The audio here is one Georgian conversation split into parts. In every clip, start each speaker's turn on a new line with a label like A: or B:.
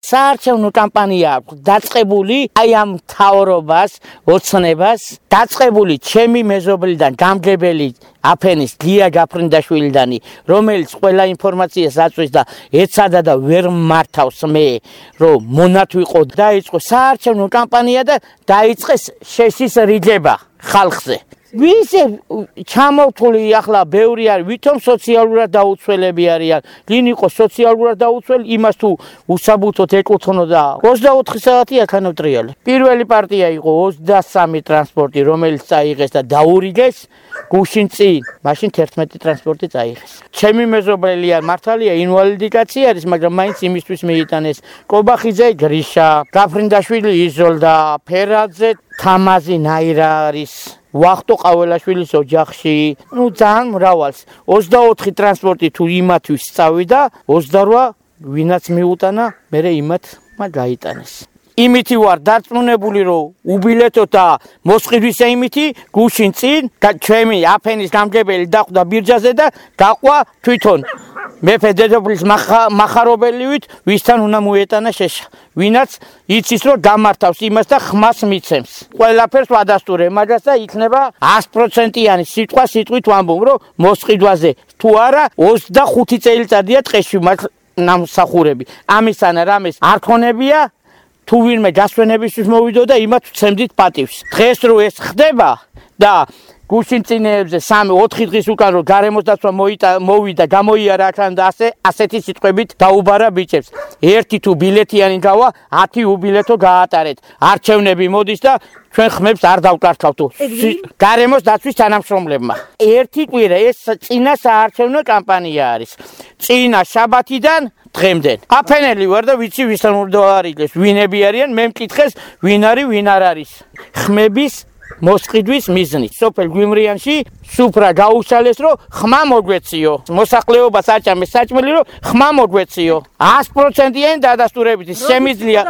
A: საარჩევნო კამპანია აქვს დაწყებული აი ამ მთავრობას, ოცნებას, დაწყებული ჩემი მეზობლიდან გამგებელი აფენის გია გაფრინდაშვილიდანი, რომელიც ყველა ინფორმაციას აწვის და ეცადა და ვერ მართავს მე, რომ მონათვიყო დაიწყო საარჩევნო კამპანია და დაიწყეს შეშის რიდება ხალხზე. ვინცე ჩამოვთვლი ახლა ბევრი არის, ვითომ სოციალურად დაუცველები არიან. ვინ იყო სოციალურად დაუცველი, იმას თუ უსაბუთოდ ეკუთვნოდა 24 საათი აქანოტრიალი. პირველი პარტია იყო 23 ტრანსპორტი, რომელიც წაიღეს და დაურიგეს გუშინ წინ, მაშინ 11 ტრანსპორტი წაიღეს. ჩემი მეზობელი არ მართალია ინვალიდი კაცი არის, მაგრამ მაინც იმისთვის მიიტანეს. კობახიძე გრიშა, გაფრინდაშვილი იზოლდა, ფერაძე თამაზი ნაირა არის. ვახტო ყაველაშვილის ოჯახში, ძალიან მრავალს. 24 ტრანსპორტი თუ იმათთვის წავიდა, 28 ვინაც მიუტანა, მერე იმათმა გაიტანეს. იმითი ვარ დარწმუნებული, რომ უბილეთო და მოსყიდვისა იმითი გუშინ წინ ჩემი აფენის გამგებელი დახვდა ბირჯაზე და გაყვა თვითონ მეფე დედოფლის მახარობელივით, ვისთან უნდა მოეტანა შეშა. ვინაც იცის რომ გამართავს იმას და ხმას მიცემს. ყველაფერს ვადასტურე მაგას და იქნება 100%-იანი სიტყვა სიტყვით ვამბობ, რომ მოსყიდვაზე თუ არა 25 წელიწადია ტყეში ნამსახურები. ამისანა რამეს არ ქონებია თუ ვინმე გასვენებისთვის მოვიდო და იმათ ვცემდით პატივს. დღეს რო ეს ხდება და გუშინ წინეებზე 3-4 დღის უკან რო გარემოს დაცვა მოვიდა, გამოიარა აქან და ასეთი სიტყვებით დაუბარა ბიჭებს. ერთი თუ ბილეთიანი გავა, 10 უბილეთო გაატარეთ. არჩევნები მოდის და ჩვენ ხმებს არ დავკართავთ. გარემოს დაცვის თანამშრომლებმა. ერთი კვირა ეს წინა საარჩევნო კამპანია არის. წინა შაბათიდან დღემდე. აფენელი ვარ და ვიცი ვისთან უნდა არიგეს, ვინები არიან, მე მკითხეს ვინ არის, ვინ არ არის. ხმების მოსყიდვის მიზნი. სოფელ გვიმრიანში სუფრა გაუშალეს, რომ ხმა მოგვეციო. მოსახლეობას აჭამეს საჭმელი, რომ ხმა მოგვეციო. 100%-იანი დადასტურებით შემიძლია.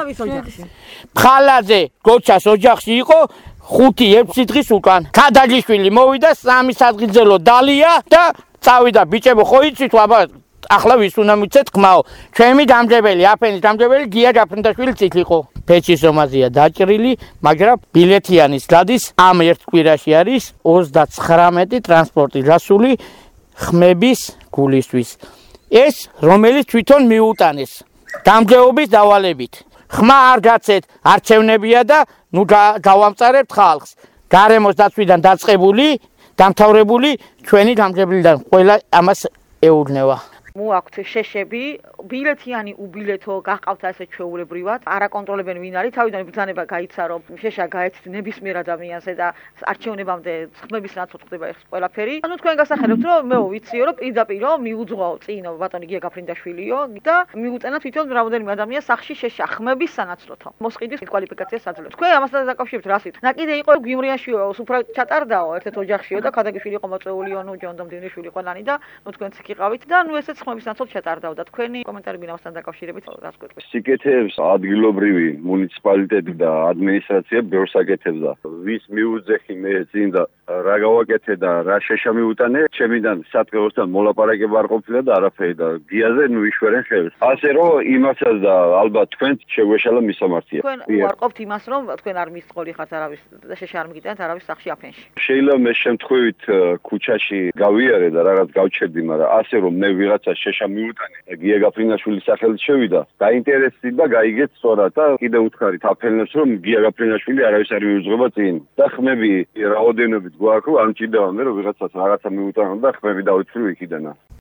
A: ფხალაძე გოჩას ოჯახში იყო 5-6 დღის უკან. ქადალიშვილი მოვიდა 3 სადღიძელო დალია და წავიდა ბიჭებო ხო იცით აბა ახლა ვის უნდა მიცეთ ხმაო. ჩემი გამგებელი, აფენის გამგებელი გია გაფრინდაშვილი ციხლიყო. ფეჩის ომაზია დაჭრილი, მაგრამ ბილეთიანის გადის ამ ერთ კვირაში არის 39 ტრანსპორტი გასული ხმების გულისთვის. ეს რომელიც თვითონ მიუტანეს გამგეობის დავალებით. ხმა არ გაცეთ, არჩევნებია და ნუ გავამწარებთ ხალხს. გარემოს დაცვიდან დაწყებული, დამთავრებული ჩვენი გამგებლიდან ყველა ამას ეუბნება.
B: მოაქვთ შეშები, ბილეთიანი უბილეთო გაყავთ ასე ჩვეულებრივად, არაკონტროლებენ ვინ არის, თავიდან ბრძანება გაიცა რომ შეშა გაეცით ნებისმიერ ადამიანზე და არჩევნებამდე ხმების რაცოდ ხდება ეს ყველაფერი. ანუ თქვენ გასახელებთ რომ მე ვიციო რომ პირდაპირ მიუძღვაო წინ ბატონი გია გაფრინდაშვილიო და მიუწენა თვითონ რამდენიმე ადამიანს სახში შეშა ხმების სანაცვლოდ. მოსყიდვის კვალიფიკაციას აძლევთ. თქვენ ამასთან დაკავშირებით რასით? ნაკიდე იყო გვიმრიანში სუფრა ჩატარდაო ერთ ოჯახშიო და ქადაგიშვილი იყო მოწეულიო, ნუ ჯონდომ დინიშვილი ყველანი და ნუ თქვენ იქ იყავით და ნუ ესეც ხმების სანაცვლოდ ჩატარდაო და თქვენი კომენტარები ამასთან დაკავშირებით რას გვეტყვით?
C: სიკეთებს ადგილობრივი მუნიციპალიტეტი და ადმინისტრაცია ბევრს აკეთებდა. ვის მიუძეხი მე წინ და რა გავაკეთე და რა შეშა მიუტანე, ჩემიდან სატყეოსთან მოლაპარაკება არ ყოფილა და არაფერი და გიაზე ნუ იშვერენ ხელს. ასე რომ იმასაც და ალბათ თქვენც შეგვეშალა მისამართია.
B: თქვენ უარყოფთ იმას რომ თქვენ არ მისწყოლი ხართ არავის და შეშა არ მიგიტანთ არავის სახში აფენში.
C: შეიძლება მე შემთხვევით ქუჩაში გავიარე და რაღაც გავჩერდი, მაგრამ ასე რომ მე ვიღაცა შეშა მიუტანე, გია გაფრინაშვილის სახელით შევიდა, გაინტერესდი და გაიგეთ სწორად და კიდევ უთხარით აფენებს რომ გია გაფრინაშვილი არავის არ მიუძღვება წინ. და ხმები რაოდენობით გვაქვს, ამ ჭირდება მე რომ ვიღაცას რაღაცა მიუტანო და ხმები დავიცვლი იქიდან.